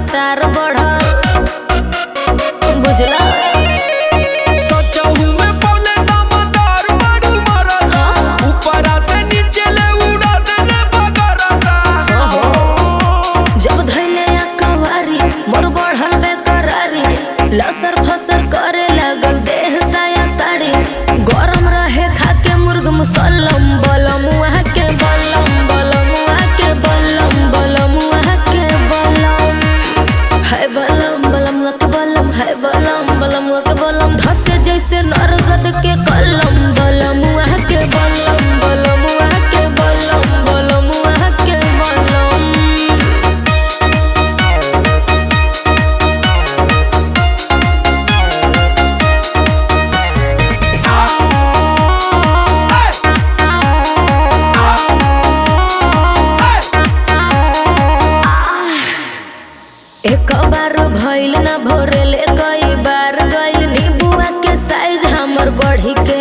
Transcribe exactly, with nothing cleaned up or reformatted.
भतार बढ़ल बुझला लसर फसर करे लगल देह साया साड़ी गरम रहे खाके मुर्ग मुसल्लम बलम वहाँ के बलम बलम वहाँ के बलम बलम वहाँ के बलम है बलम बलम वहाँ के बलम है बलम बलम वहाँ के बलम धसे जैसे नरगद के कलम बलम वहाँ के बलम बलम वहाँ के बलम बलम वहाँ के बलम एक बार भइल ना भोरेले कई बार गइल नीबुआ के साइज हमर बढ़ी के